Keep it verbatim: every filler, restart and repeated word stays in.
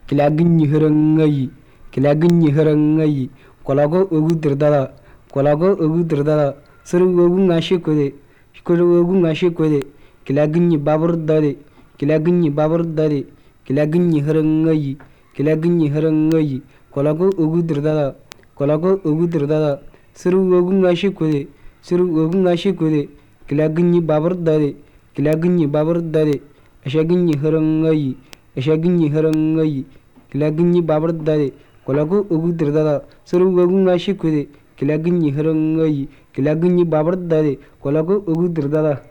kilaginyi harangayi kilaginyi harangayi kulago ogu dirdada kulago ogu dirdada suru ogu ngashi kode kulu ogu ngashi kode kilaginyi babur dade kilaginyi babur dade kilaginyi harangayi kilaginyi harangayi kulago ogu dirdada kulago ogu dirdada suru ogu ngashi kode suru ogu ngashi kode kilaginyi babur dade kilaginyi babur dade ashaginyi harangayi ashaginyi harangayi kilaginyi babur dade kulago ogu dirdada suru ogu ngashi kode kilaginyi harangayi kilaginyi babur dade kulago ogu dirdada